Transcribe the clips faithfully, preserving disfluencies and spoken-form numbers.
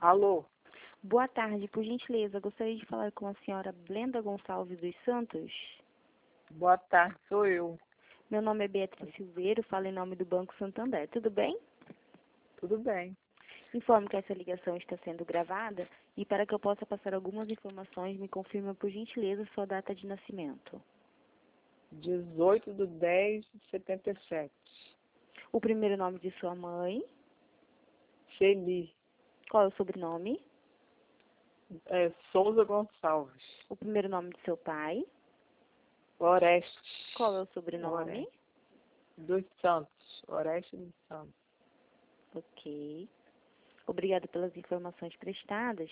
Alô, Boa tarde, por gentileza, gostaria de falar com a senhora Blenda Gonçalves dos Santos. boa tarde, sou eu. Meu nome é Beatriz Silveiro, falo em nome do Banco Santander. Tudo bem? Tudo bem? Informo que essa ligação está sendo gravada e para que eu possa passar algumas informações, me confirma por gentileza sua data de nascimento. dezoito de dez de setenta e sete. O primeiro nome de sua mãe, Celi, qual é o sobrenome? é, Souza Gonçalves. O primeiro nome de seu pai, Oreste. qual é o sobrenome? Oreste. Dos Santos. Oreste dos Santos. Ok. Obrigada pelas informações prestadas.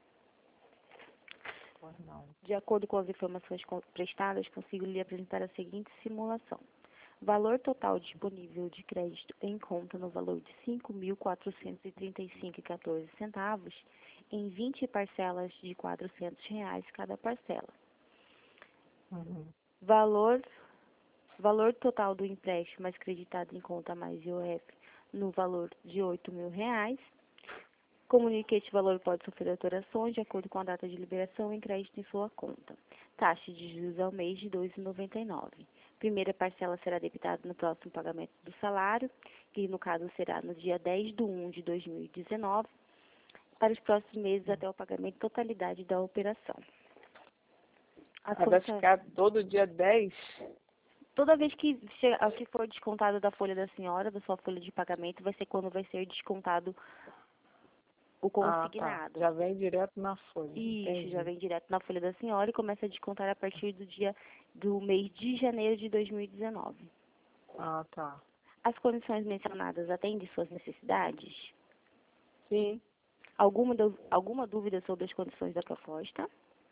Pois não. De acordo com as informações con- prestadas, consigo lhe apresentar a seguinte simulação. Valor total disponível de crédito em conta no valor de cinco mil quatrocentos e trinta e cinco reais e quatorze centavos em vinte parcelas de quatrocentos reais cada parcela. Uhum. Valor, valor total do empréstimo mais creditado em conta mais I O F no valor de oito mil reais. Comunique que este valor pode sofrer alterações de acordo com a data de liberação em crédito em sua conta. Taxa de juros ao mês de dois vírgula noventa e nove. Primeira parcela será debitada no próximo pagamento do salário, que no caso será no dia dez de um de dois mil e dezenove, para os próximos meses até o pagamento totalidade da operação. As Ela vai condições- ficar todo dia dez? Toda vez que, che- que for descontado da folha da senhora, da sua folha de pagamento, vai ser quando vai ser descontado o Ah, tá. consignado. Já vem direto na folha. Isso, Entendi. já vem direto na folha da senhora e começa a descontar a partir do dia do mês de janeiro de dois mil e dezenove. Ah, tá. As condições mencionadas atendem suas necessidades? Sim. Alguma, du- alguma dúvida sobre as condições da proposta?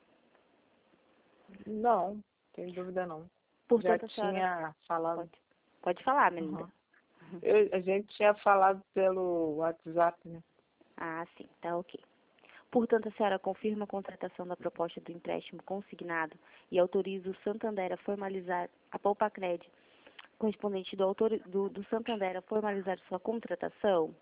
Não, tem dúvida não. Portanto, Já a senhora tinha falado. pode, pode falar, Melinda. Uhum. Eu- a gente tinha falado pelo WhatsApp, né? Ah, sim, tá ok. Portanto, a senhora confirma a contratação da proposta do empréstimo consignado e autoriza o Santander a formalizar a Poupa-Cred correspondente do, autor, do, do Santander a formalizar sua contratação?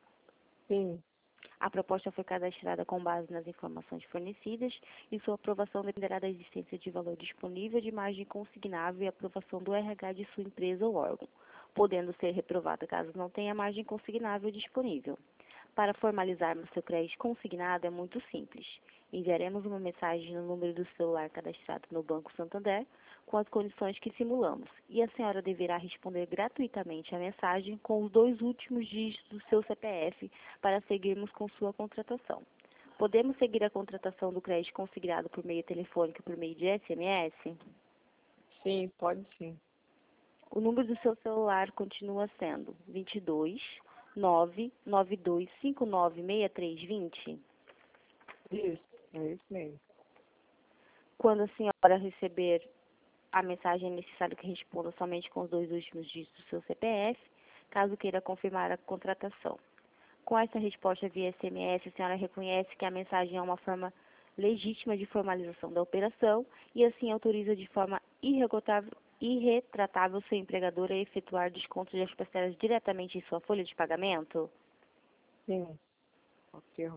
Sim. A proposta foi cadastrada com base nas informações fornecidas e sua aprovação dependerá da existência de valor disponível de margem consignável e aprovação do R H de sua empresa ou órgão, podendo ser reprovada caso não tenha margem consignável disponível. Para formalizarmos seu crédito consignado é muito simples. Enviaremos uma mensagem no número do celular cadastrado no Banco Santander com as condições que simulamos e a senhora deverá responder gratuitamente a mensagem com os dois últimos dígitos do seu C P F para seguirmos com sua contratação. Podemos seguir a contratação do crédito consignado por meio telefônico e por meio de S M S? Sim, pode sim. O número do seu celular continua sendo vinte e dois, nove nove dois cinco nove seis três dois zero. Isso, é isso mesmo. Quando a senhora receber a mensagem, é necessário que responda somente com os dois últimos dígitos do seu C P F, caso queira confirmar a contratação. Com essa resposta via S M S, a senhora reconhece que a mensagem é uma forma legítima de formalização da operação e assim autoriza de forma irregotável, irretratável seu empregador a efetuar descontos das parcelas diretamente em sua folha de pagamento? Sim. Ok.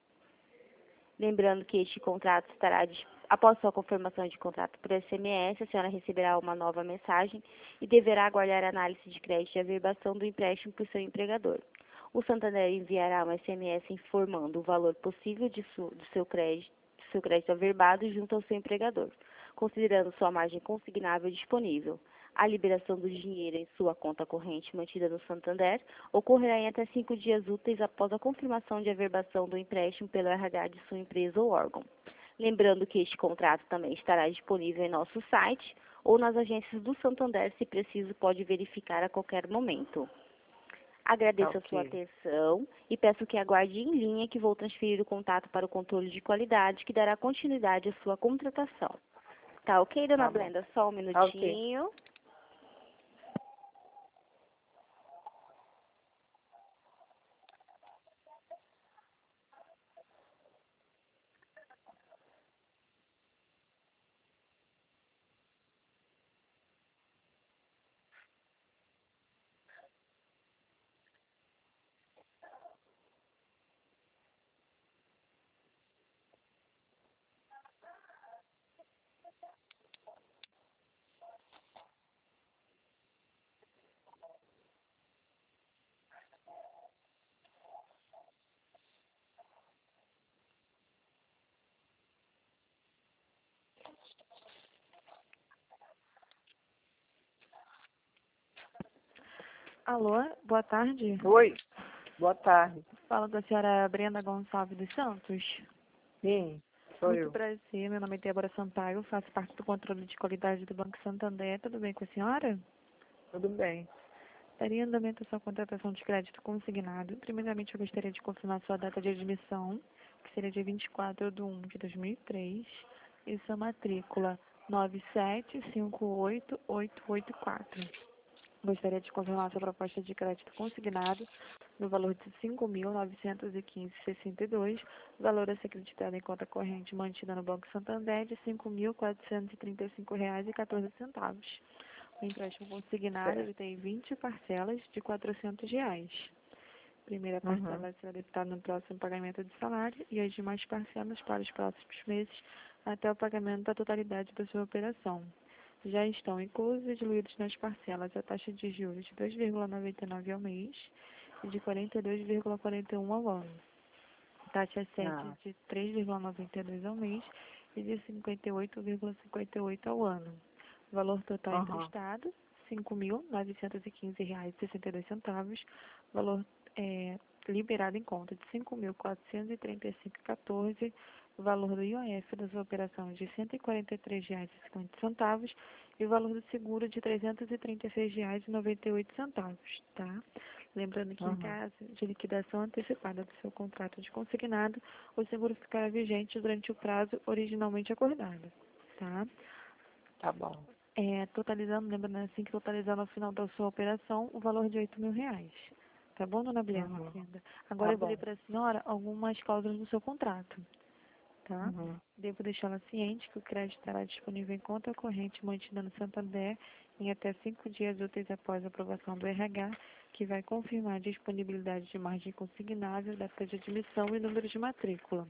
Lembrando que este contrato estará, dis- após sua confirmação de contrato por S M S, a senhora receberá uma nova mensagem e deverá aguardar a análise de crédito e averbação do empréstimo por seu empregador. O Santander enviará um S M S informando o valor possível de su- do seu crédito, do seu crédito averbado junto ao seu empregador, considerando sua margem consignável disponível. A liberação do dinheiro em sua conta corrente mantida no Santander ocorrerá em até cinco dias úteis após a confirmação de averbação do empréstimo pelo R H de sua empresa ou órgão. Lembrando que este contrato também estará disponível em nosso site ou nas agências do Santander, se preciso, pode verificar a qualquer momento. Agradeço a sua Ok. atenção e peço que aguarde em linha que vou transferir o contato para o controle de qualidade que dará continuidade à sua contratação. Tá ok, dona Tá bom. Blenda? Só um Tá ok. minutinho. Alô, boa tarde. Oi, boa tarde. Fala da senhora Brenda Gonçalves dos Santos. Sim, sou Muito eu. prazer, meu nome é Débora Sampaio, faço parte do controle de qualidade do Banco Santander. Tudo bem com a senhora? Tudo bem. Daria andamento à sua contratação de crédito consignado. Primeiramente, eu gostaria de confirmar sua data de admissão, que seria dia vinte e quatro de um de dois mil e três, e sua matrícula nove sete cinco oito oito oito quatro. Gostaria de confirmar sua proposta de crédito consignado no valor de cinco mil novecentos e quinze reais e sessenta e dois centavos, valor a ser acreditado em conta corrente mantida no Banco Santander de cinco mil quatrocentos e trinta e cinco reais e quatorze centavos. O empréstimo consignado ele tem vinte parcelas de quatrocentos reais. Primeira parcela Uhum. será debitada no próximo pagamento de salário e as demais parcelas para os próximos meses até o pagamento da totalidade da sua operação. Já estão inclusos e diluídos nas parcelas a taxa de juros de dois vírgula noventa e nove ao mês e de quarenta e dois vírgula quarenta e um ao ano. Taxa sete Ah, de três vírgula noventa e dois ao mês e de cinquenta e oito vírgula cinquenta e oito ao ano. Valor total uhum. emprestado, cinco mil novecentos e quinze reais e sessenta e dois centavos. Valor é, liberado em conta de cinco mil quatrocentos e trinta e cinco reais e quatorze centavos. Valor do I O F da sua operação de cento e quarenta e três reais e cinquenta centavos e o valor do seguro de trezentos e trinta e seis reais e noventa e oito centavos, tá? Lembrando que em Uhum. caso de liquidação antecipada do seu contrato de consignado, o seguro ficará vigente durante o prazo originalmente acordado, tá? Tá bom. É, totalizando, lembrando assim que totalizando ao final da sua operação o valor de oito mil reais. Tá bom, dona Brenda? Uhum. Agora Tá eu vou ler bom. para a senhora algumas cláusulas do seu contrato, tá? Uhum. Devo deixá-la ciente que o crédito estará disponível em conta corrente mantida no Santander em até cinco dias úteis após a aprovação do R H, que vai confirmar a disponibilidade de margem consignável, data de admissão e número de matrícula.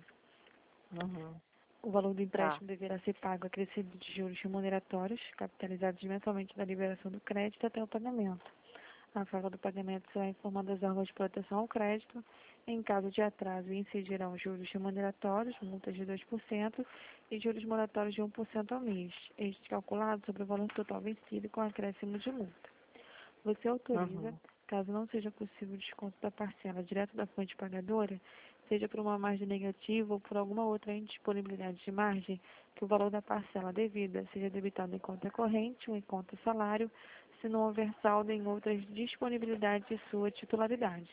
Uhum. O valor do Tá. empréstimo deverá ser pago acrescido de juros remuneratórios, capitalizados mensalmente da liberação do crédito até o pagamento. A falta do pagamento será informada aos órgãos de proteção ao crédito. Em caso de atraso, incidirão juros remuneratórios, multas de dois por cento e juros moratórios de um por cento ao mês, este calculado sobre o valor total vencido com acréscimo de multa. Você autoriza, Uhum. caso não seja possível o desconto da parcela direto da fonte pagadora, seja por uma margem negativa ou por alguma outra indisponibilidade de margem, que o valor da parcela devida seja debitado em conta corrente ou em conta salário, se não houver saldo em outras disponibilidades de sua titularidade.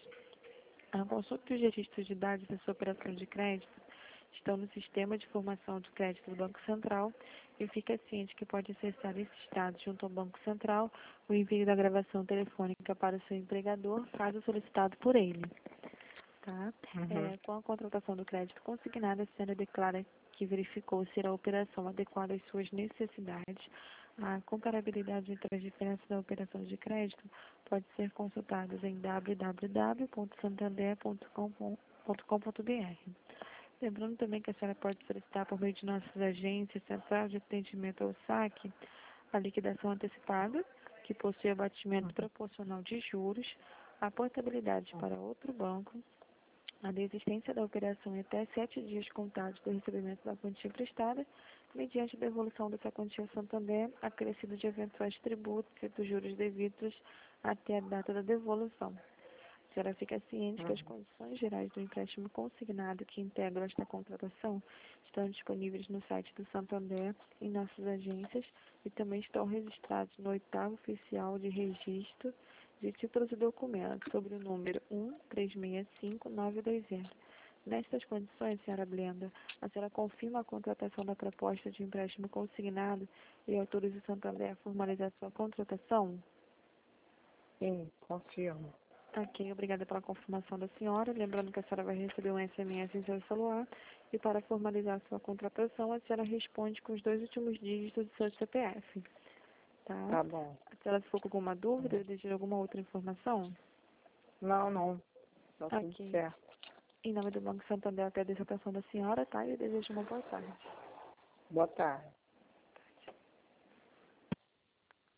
A consulta dos registros de dados da sua operação de crédito estão no Sistema de Informação de Crédito do Banco Central e fica ciente que pode acessar esses dados junto ao Banco Central o envio da gravação telefônica para o seu empregador, caso solicitado por ele. Tá? Uhum. É, com a contratação do crédito consignado, a senhora declara que verificou ser a operação adequada às suas necessidades. A comparabilidade entre as diferenças da operação de crédito pode ser consultada em w w w ponto santander ponto com ponto b r. Lembrando também que a senhora pode solicitar por meio de nossas agências, central de atendimento ao saque, a liquidação antecipada, que possui abatimento proporcional de juros, a portabilidade para outro banco, a desistência da operação em até sete dias contados do recebimento da quantia emprestada, mediante devolução dessa quantia ao Santander, acrescido de eventuais tributos e dos juros devidos até a data da devolução. A senhora fica ciente que as condições gerais do empréstimo consignado que integram esta contratação estão disponíveis no site do Santander, em nossas agências, e também estão registrados no oitavo oficial de registro de títulos e documentos, sobre o número um três seis cinco nove dois zero. Nestas condições, senhora Blenda, a senhora confirma a contratação da proposta de empréstimo consignado e autoriza o Santander a formalizar sua contratação? Sim, confirmo. Ok, obrigada pela confirmação da senhora. Lembrando que a senhora vai receber um S M S em seu celular e para formalizar sua contratação, a senhora responde com os dois últimos dígitos do seu C P F. Tá? Tá bom. A senhora ficou com alguma dúvida ou deseja alguma outra informação? Não, não. Tá tudo Ok. certo. Em nome do Banco Santander, eu agradeço a atenção da senhora, tá? E eu desejo uma boa tarde. Boa tarde.